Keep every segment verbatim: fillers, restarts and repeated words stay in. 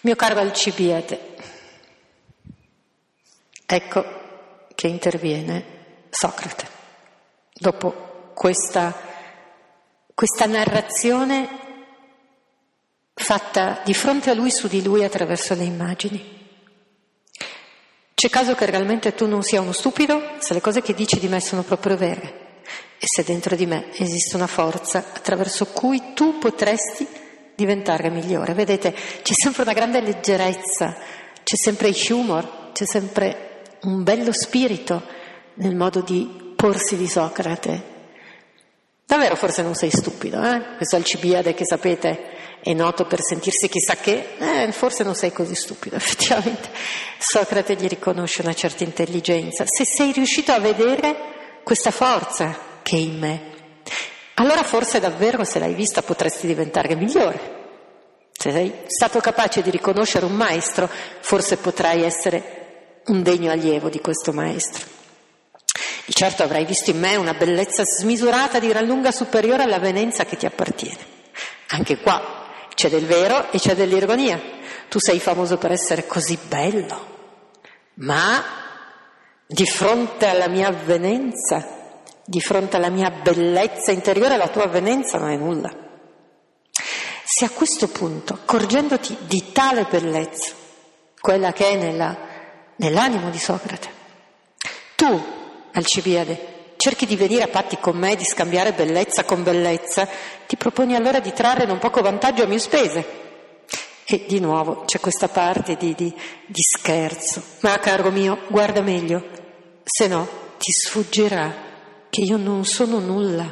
Mio caro Alcibiade, ecco che interviene Socrate. Dopo questa, questa narrazione fatta di fronte a lui, su di lui, attraverso le immagini. C'è caso che realmente tu non sia uno stupido se le cose che dici di me sono proprio vere e se dentro di me esiste una forza attraverso cui tu potresti diventare migliore. Vedete, c'è sempre una grande leggerezza, c'è sempre humor, c'è sempre un bello spirito nel modo di porsi di Socrate. Davvero forse non sei stupido, eh? Questo Alcibiade che sapete è noto per sentirsi chissà che, eh, forse non sei così stupido, effettivamente. Socrate gli riconosce una certa intelligenza. Se sei riuscito a vedere questa forza che è in me, allora forse davvero, se l'hai vista, potresti diventare migliore. Se sei stato capace di riconoscere un maestro, forse potrai essere un degno allievo di questo maestro. Di certo avrai visto in me una bellezza smisurata di gran lunga superiore all'avvenenza che ti appartiene. Anche qua c'è del vero e c'è dell'ironia. Tu sei famoso per essere così bello, ma di fronte alla mia avvenenza, di fronte alla mia bellezza interiore, la tua avvenenza non è nulla. Se a questo punto, accorgendoti di tale bellezza, quella che è nella, nell'animo di Socrate, tu, Alcibiade, cerchi di venire a patti con me, di scambiare bellezza con bellezza, ti proponi allora di trarre non poco vantaggio a mie spese. E di nuovo c'è questa parte di, di, di scherzo. Ma caro mio, guarda meglio, se no ti sfuggirà che io non sono nulla.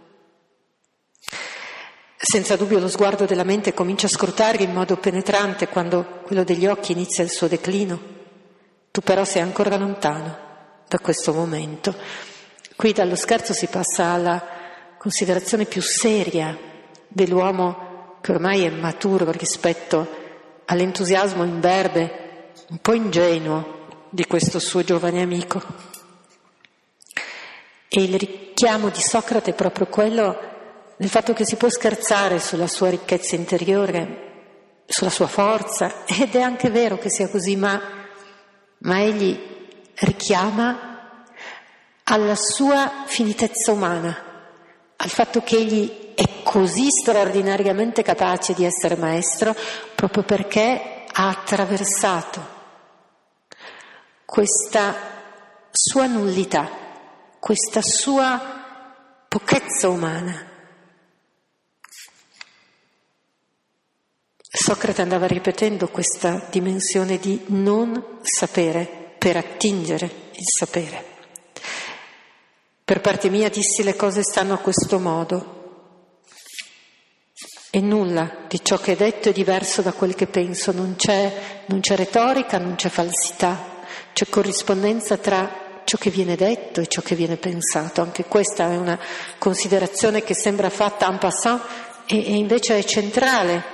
Senza dubbio lo sguardo della mente comincia a scrutare in modo penetrante quando quello degli occhi inizia il suo declino. Tu però sei ancora lontano da questo momento. Qui dallo scherzo si passa alla considerazione più seria dell'uomo che ormai è maturo rispetto all'entusiasmo imberbe, un po' ingenuo di questo suo giovane amico. E il richiamo di Socrate è proprio quello del fatto che si può scherzare sulla sua ricchezza interiore, sulla sua forza, ed è anche vero che sia così, ma, ma egli richiama alla sua finitezza umana, al fatto che egli è così straordinariamente capace di essere maestro proprio perché ha attraversato questa sua nullità, questa sua pochezza umana. Socrate andava ripetendo questa dimensione di non sapere per attingere il sapere. Per parte mia dissi le cose stanno a questo modo e nulla di ciò che è detto è diverso da quel che penso, non c'è, non c'è retorica, non c'è falsità, c'è corrispondenza tra ciò che viene detto e ciò che viene pensato. Anche questa è una considerazione che sembra fatta en passant e, e invece è centrale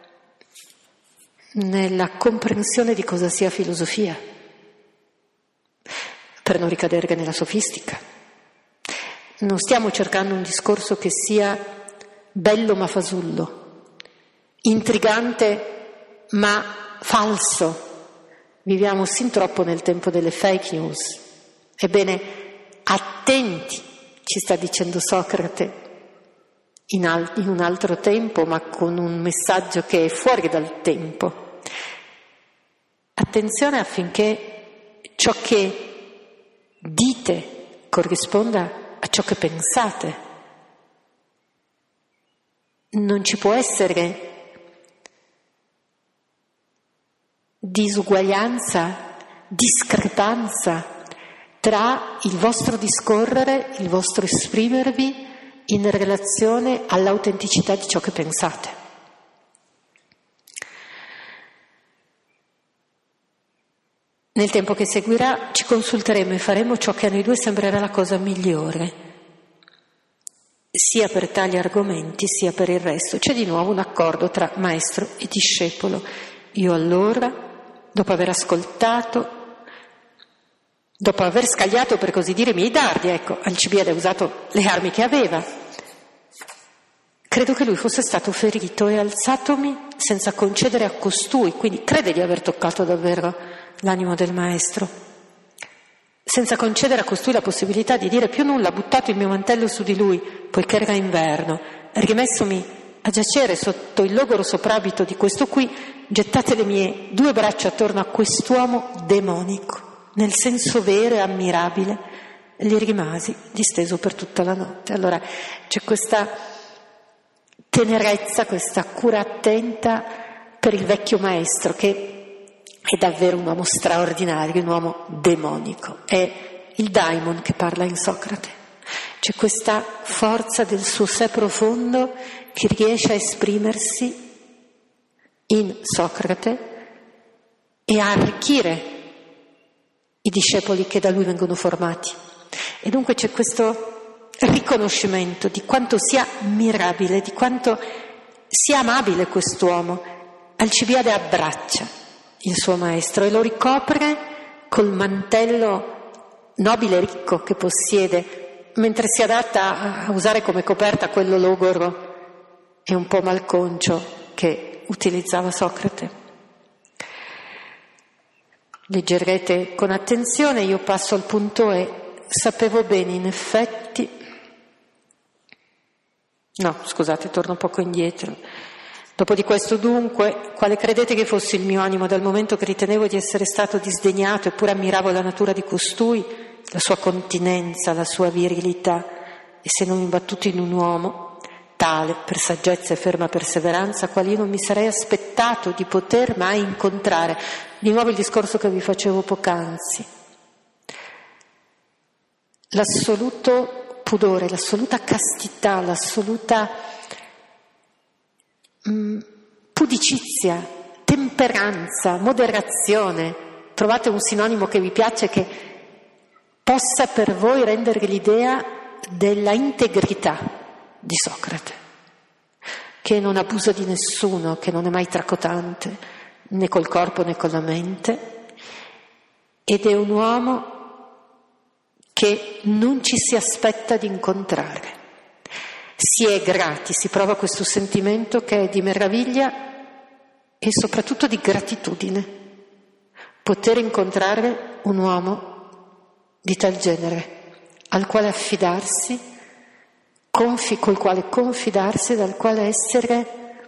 nella comprensione di cosa sia filosofia, per non ricadere nella sofistica. Non stiamo cercando un discorso che sia bello ma fasullo, intrigante ma falso. Viviamo sin troppo nel tempo delle fake news. Ebbene, attenti, ci sta dicendo Socrate, in, al- in un altro tempo, ma con un messaggio che è fuori dal tempo. Attenzione affinché ciò che dite corrisponda a ciò che pensate. Non ci può essere disuguaglianza, discrepanza tra il vostro discorrere, il vostro esprimervi in relazione all'autenticità di ciò che pensate. Nel tempo che seguirà ci consulteremo e faremo ciò che a noi due sembrerà la cosa migliore, sia per tali argomenti sia per il resto. C'è di nuovo un accordo tra maestro e discepolo. Io allora, dopo aver ascoltato, dopo aver scagliato per così dire i miei dardi, ecco, Alcibiade ha usato le armi che aveva, credo che lui fosse stato ferito e alzatomi senza concedere a costui, quindi crede di aver toccato davvero l'animo del maestro, senza concedere a costui la possibilità di dire più nulla, ha buttato il mio mantello su di lui, poiché era inverno, rimessomi a giacere sotto il logoro soprabito di questo qui, gettate le mie due braccia attorno a quest'uomo demonico, nel senso vero e ammirabile, gli rimasi disteso per tutta la notte. Allora c'è questa tenerezza, questa cura attenta per il vecchio maestro, che è davvero un uomo straordinario, un uomo demonico, è il daimon che parla in Socrate. C'è questa forza del suo sé profondo che riesce a esprimersi in Socrate e a arricchire i discepoli che da lui vengono formati. E dunque c'è questo riconoscimento di quanto sia mirabile, di quanto sia amabile quest'uomo. Alcibiade abbraccia il suo maestro e lo ricopre col mantello nobile e ricco che possiede, mentre si adatta a usare come coperta quello logoro e un po' malconcio che utilizzava Socrate. Leggerete con attenzione, io passo al punto E. Sapevo bene, in effetti... No, scusate, torno un poco indietro. Dopo di questo dunque, quale credete che fosse il mio animo dal momento che ritenevo di essere stato disdegnato, eppure ammiravo la natura di costui, la sua continenza, la sua virilità, e se non imbattuto in un uomo tale per saggezza e ferma perseveranza, quale io non mi sarei aspettato di poter mai incontrare. Di nuovo il discorso che vi facevo poc'anzi. L'assoluto pudore, l'assoluta castità, l'assoluta mh, pudicizia, temperanza, moderazione. Trovate un sinonimo che vi piace, che possa per voi rendere l'idea della integrità di Socrate, che non abusa di nessuno, che non è mai tracotante, né col corpo né con la mente, ed è un uomo che non ci si aspetta di incontrare. Si è grati, si prova questo sentimento che è di meraviglia e soprattutto di gratitudine, poter incontrare un uomo di tal genere, al quale affidarsi, confi, col quale confidarsi, dal quale essere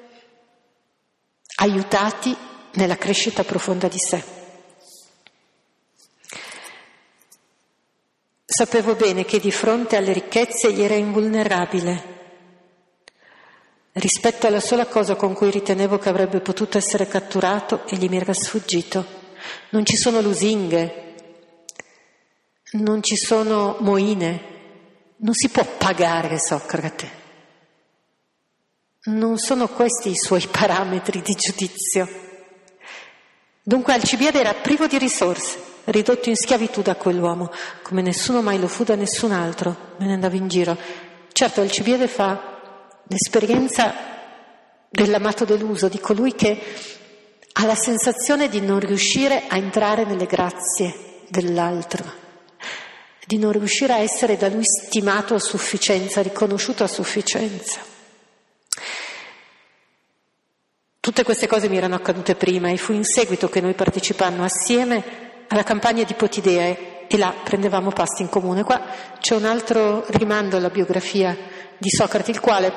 aiutati nella crescita profonda di sé. Sapevo bene che di fronte alle ricchezze egli era invulnerabile. Rispetto alla sola cosa con cui ritenevo che avrebbe potuto essere catturato, egli mi era sfuggito. Non ci sono lusinghe, non ci sono moine, non si può pagare Socrate. Non sono questi i suoi parametri di giudizio. Dunque Alcibiade era privo di risorse, ridotto in schiavitù da quell'uomo, come nessuno mai lo fu da nessun altro. Me ne andavo in giro. Certo, Alcibiade fa l'esperienza dell'amato deluso, di colui che ha la sensazione di non riuscire a entrare nelle grazie dell'altro, di non riuscire a essere da lui stimato a sufficienza, riconosciuto a sufficienza. Tutte queste cose mi erano accadute prima e fu in seguito che noi partecipammo assieme alla campagna di Potidee e là prendevamo pasti in comune. Qua c'è un altro rimando alla biografia di Socrate, il quale,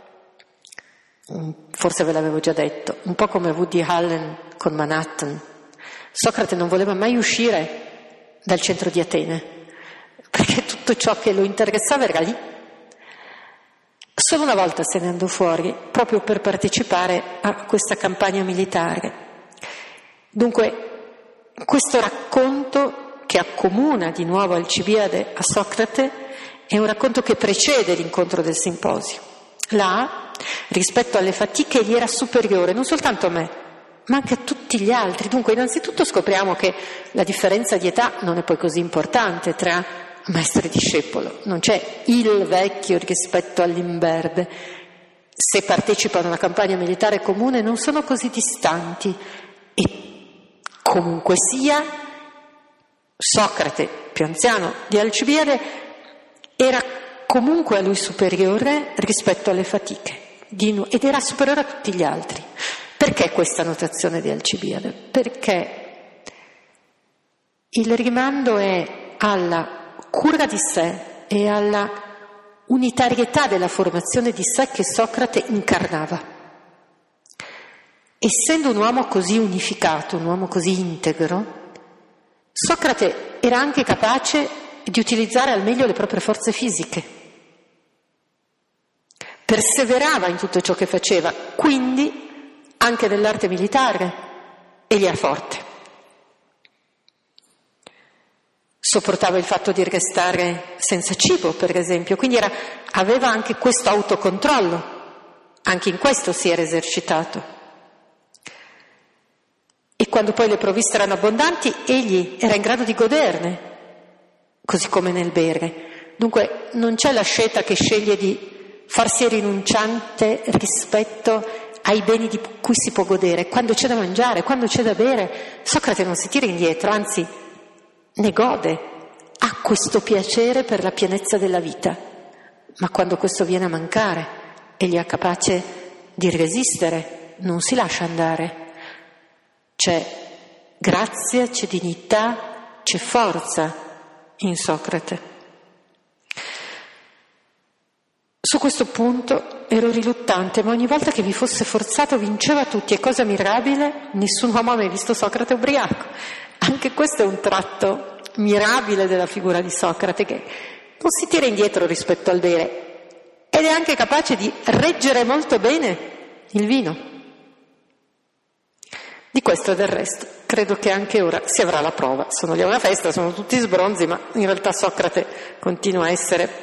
forse ve l'avevo già detto, un po' come Woody Allen con Manhattan, Socrate non voleva mai uscire dal centro di Atene, perché tutto ciò che lo interessava era lì. Solo una volta se ne andò fuori, proprio per partecipare a questa campagna militare. Dunque, questo racconto che accomuna di nuovo Alcibiade a Socrate è un racconto che precede l'incontro del simposio. Là, rispetto alle fatiche, egli era superiore non soltanto a me, ma anche a tutti gli altri. Dunque, innanzitutto scopriamo che la differenza di età non è poi così importante tra maestro e discepolo, non c'è il vecchio rispetto all'imberbe. Se partecipano a una campagna militare comune non sono così distanti e comunque sia Socrate, più anziano di Alcibiade, era comunque a lui superiore rispetto alle fatiche ed era superiore a tutti gli altri. Perché questa notazione di Alcibiade? Perché il rimando è alla cura di sé e alla unitarietà della formazione di sé che Socrate incarnava. Essendo un uomo così unificato, un uomo così integro, Socrate era anche capace di utilizzare al meglio le proprie forze fisiche. Perseverava in tutto ciò che faceva, quindi anche nell'arte militare, egli era forte. Sopportava il fatto di restare senza cibo, per esempio, quindi era, aveva anche questo autocontrollo, anche in questo si era esercitato. E quando poi le provviste erano abbondanti, egli era in grado di goderne, così come nel bere. Dunque non c'è l'asceta che sceglie di farsi rinunciante rispetto ai beni di cui si può godere, quando c'è da mangiare, quando c'è da bere. Socrate non si tira indietro, anzi ne gode, ha questo piacere per la pienezza della vita, ma quando questo viene a mancare, egli è capace di resistere, non si lascia andare. C'è grazia, c'è dignità, c'è forza in Socrate. Su questo punto ero riluttante, ma ogni volta che vi fosse forzato vinceva tutti, e cosa mirabile, nessun uomo ha mai visto Socrate ubriaco. Anche questo è un tratto mirabile della figura di Socrate, che non si tira indietro rispetto al bere ed è anche capace di reggere molto bene il vino. Di questo del resto credo che anche ora si avrà la prova. Sono lì a una festa, sono tutti sbronzi, ma in realtà Socrate continua a essere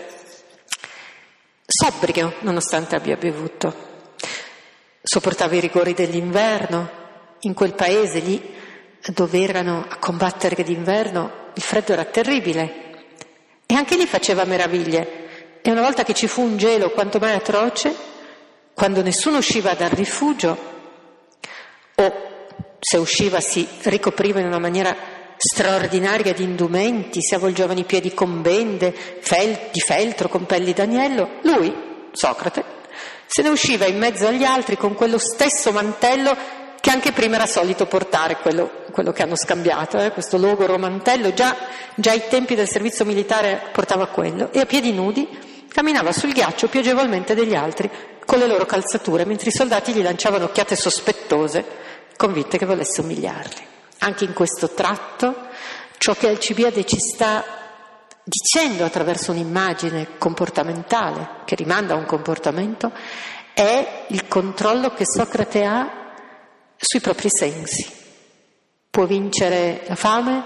sobrio nonostante abbia bevuto. Sopportava i rigori dell'inverno. In quel paese lì dove erano a combattere d'inverno il freddo era terribile e anche lì faceva meraviglie. E una volta che ci fu un gelo quanto mai atroce, quando nessuno usciva dal rifugio, o se usciva si ricopriva in una maniera straordinaria di indumenti, si avvolgevano i piedi con bende fel- di feltro, con pelli d'agnello, lui, Socrate, se ne usciva in mezzo agli altri con quello stesso mantello che anche prima era solito portare, quello, quello che hanno scambiato, eh, questo logoro mantello, già, già ai tempi del servizio militare portava quello, e a piedi nudi camminava sul ghiaccio più agevolmente degli altri con le loro calzature, mentre i soldati gli lanciavano occhiate sospettose, convinte che volesse umiliarli. Anche in questo tratto, ciò che Alcibiade ci sta dicendo attraverso un'immagine comportamentale, che rimanda a un comportamento, è il controllo che Socrate ha sui propri sensi. Può vincere la fame,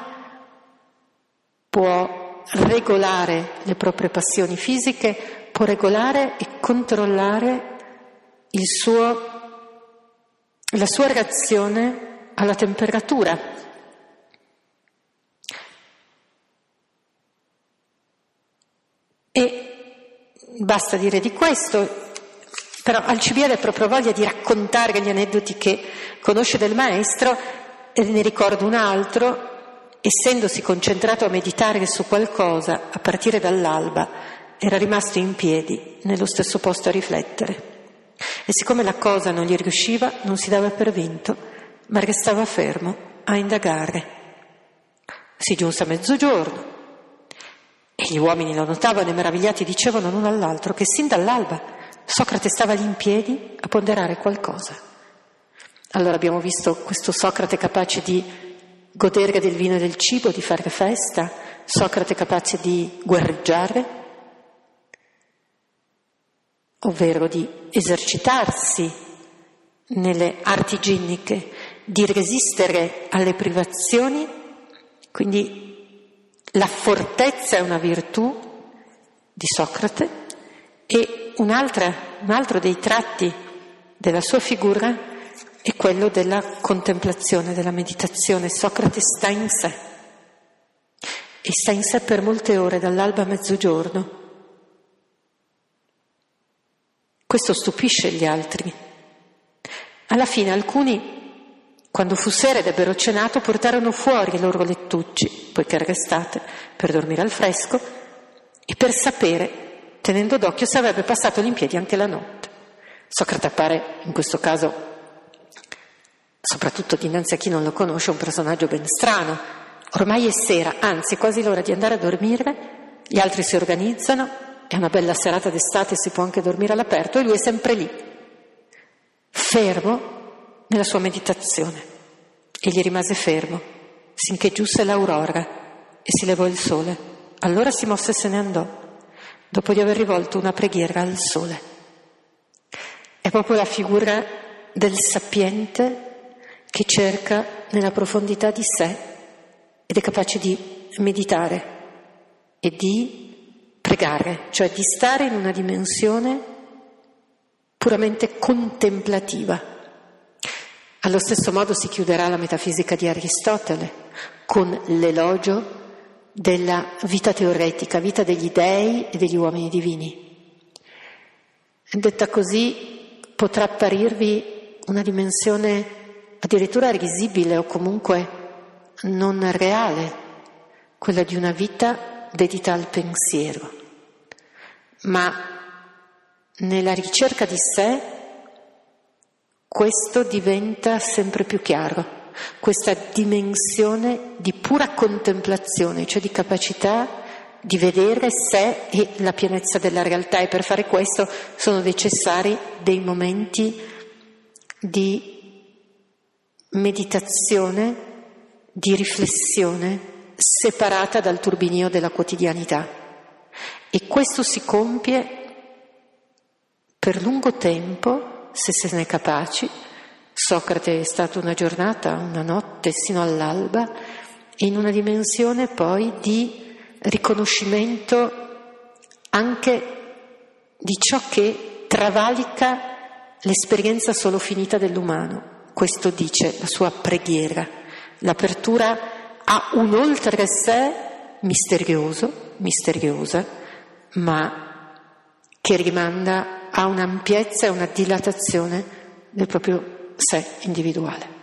può regolare le proprie passioni fisiche, può regolare e controllare il suo, la sua reazione alla temperatura. E basta dire di questo, però Alcibiade ha proprio voglia di raccontare gli aneddoti che conosce del maestro, e ne ricordo un altro. Essendosi concentrato a meditare su qualcosa a partire dall'alba, era rimasto in piedi nello stesso posto a riflettere, e siccome la cosa non gli riusciva non si dava per vinto, ma restava fermo a indagare. Si giunse a mezzogiorno e gli uomini lo notavano e meravigliati dicevano l'uno all'altro che sin dall'alba Socrate stava lì in piedi a ponderare qualcosa. Allora abbiamo visto questo Socrate capace di godere del vino e del cibo, di fare festa, Socrate capace di guerreggiare, ovvero di esercitarsi nelle arti ginniche, di resistere alle privazioni, quindi la fortezza è una virtù di Socrate. E un'altra, un altro dei tratti della sua figura è quello della contemplazione, della meditazione. Socrate sta in sé, e sta in sé per molte ore, dall'alba a mezzogiorno. Questo stupisce gli altri. Alla fine alcuni, quando fu sera ed ebbero cenato, portarono fuori i loro lettucci, poiché era estate, per dormire al fresco e per sapere, tenendo d'occhio, se avrebbe passato lì in piedi anche la notte. Socrate appare in questo caso soprattutto dinanzi a chi non lo conosce, un personaggio ben strano. Ormai è sera, anzi quasi l'ora di andare a dormire, gli altri si organizzano, è una bella serata d'estate, si può anche dormire all'aperto, e lui è sempre lì, fermo nella sua meditazione. E gli rimase fermo finché giunse l'aurora e si levò il sole. Allora si mosse e se ne andò, dopo di aver rivolto una preghiera al sole. È proprio la figura del sapiente che cerca nella profondità di sé ed è capace di meditare e di pregare, cioè di stare in una dimensione puramente contemplativa. Allo stesso modo si chiuderà la metafisica di Aristotele con l'elogio della vita teoretica, vita degli dei e degli uomini divini. Detta così potrà apparirvi una dimensione addirittura risibile o comunque non reale, quella di una vita dedita al pensiero. Ma nella ricerca di sé questo diventa sempre più chiaro, questa dimensione di pura contemplazione, cioè di capacità di vedere sé e la pienezza della realtà, e per fare questo sono necessari dei momenti di meditazione, di riflessione separata dal turbinio della quotidianità. E questo si compie per lungo tempo, se se ne è capaci. Socrate è stato una giornata, una notte, sino all'alba, e in una dimensione poi di riconoscimento anche di ciò che travalica l'esperienza solo finita dell'umano. Questo dice la sua preghiera, l'apertura a un oltre sé misterioso, misteriosa, ma che rimanda a un'ampiezza e una dilatazione del proprio sé individuale.